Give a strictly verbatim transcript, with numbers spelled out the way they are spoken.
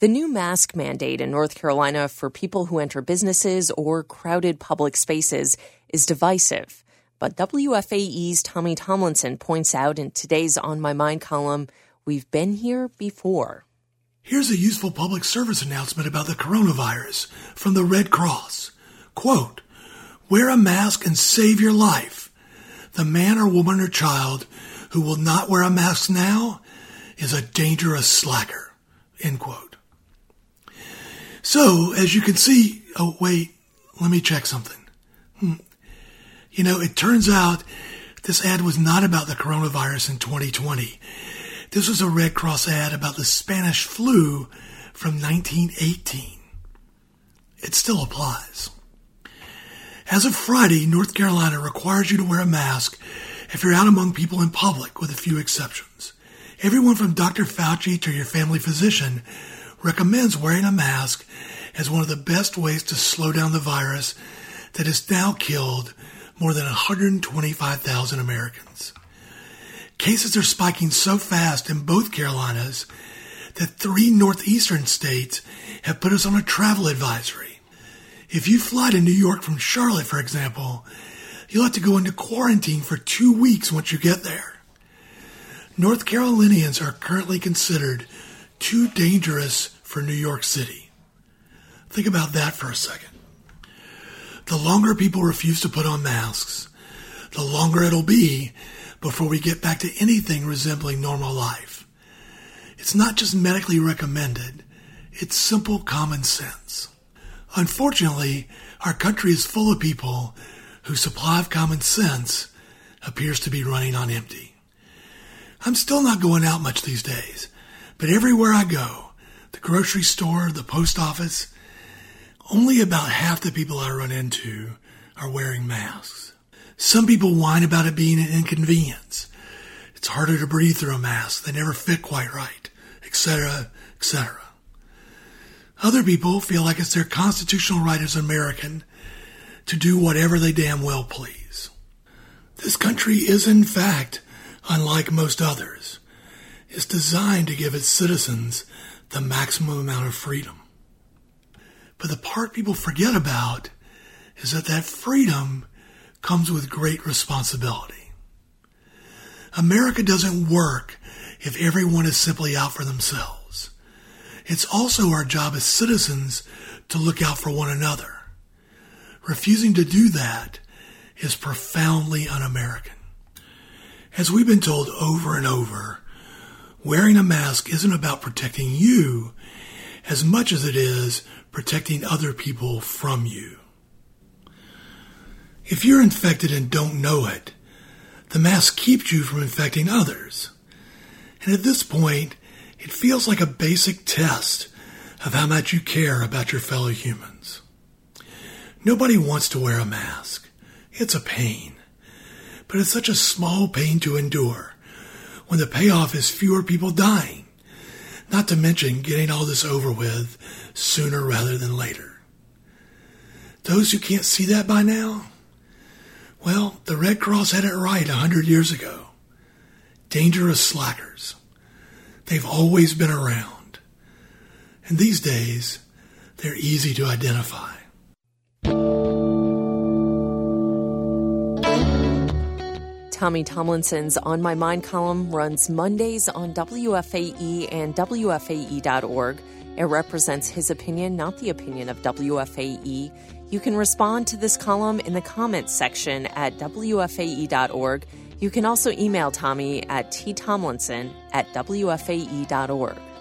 The new mask mandate in North Carolina for people who enter businesses or crowded public spaces is divisive. But W F A E's Tommy Tomlinson points out in today's On My Mind column, we've been here before. Here's a useful public service announcement about the coronavirus from the Red Cross. Quote, wear a mask and save your life. The man or woman or child who will not wear a mask now is a dangerous slacker. End quote. So, as you can see, oh, wait, let me check something. Hmm. You know, it turns out this ad was not about the coronavirus in twenty twenty. This was a Red Cross ad about the Spanish flu from nineteen eighteen. It still applies. As of Friday, North Carolina requires you to wear a mask if you're out among people in public, with a few exceptions. Everyone from Doctor Fauci to your family physician recommends wearing a mask as one of the best ways to slow down the virus that has now killed more than one hundred twenty-five thousand Americans. Cases are spiking so fast in both Carolinas that three northeastern states have put us on a travel advisory. If you fly to New York from Charlotte, for example, you'll have to go into quarantine for two weeks once you get there. North Carolinians are currently considered too dangerous for New York City. Think about that for a second. The longer people refuse to put on masks, the longer it'll be before we get back to anything resembling normal life. It's not just medically recommended, it's simple common sense. Unfortunately, our country is full of people whose supply of common sense appears to be running on empty. I'm still not going out much these days, but everywhere I go, the grocery store, the post office, only about half the people I run into are wearing masks. Some people whine about it being an inconvenience. It's harder to breathe through a mask. They never fit quite right, et cetera, et cetera. Other people feel like it's their constitutional right as an American to do whatever they damn well please. This country is, in fact, unlike most others. It's designed to give its citizens the maximum amount of freedom. But the part people forget about is that that freedom comes with great responsibility. America doesn't work if everyone is simply out for themselves. It's also our job as citizens to look out for one another. Refusing to do that is profoundly un-American. As we've been told over and over, wearing a mask isn't about protecting you as much as it is protecting other people from you. If you're infected and don't know it, the mask keeps you from infecting others. And at this point, it feels like a basic test of how much you care about your fellow humans. Nobody wants to wear a mask. It's a pain. But it's such a small pain to endure when the payoff is fewer people dying, not to mention getting all this over with sooner rather than later. Those who can't see that by now, well, the Red Cross had it right a hundred years ago. Dangerous slackers. They've always been around. And these days, they're easy to identify. Tommy Tomlinson's On My Mind column runs Mondays on W F A E and W F A E dot org. It represents his opinion, not the opinion of W F A E. You can respond to this column in the comments section at W F A E dot org. You can also email Tommy at ttomlinson at W F A E dot org.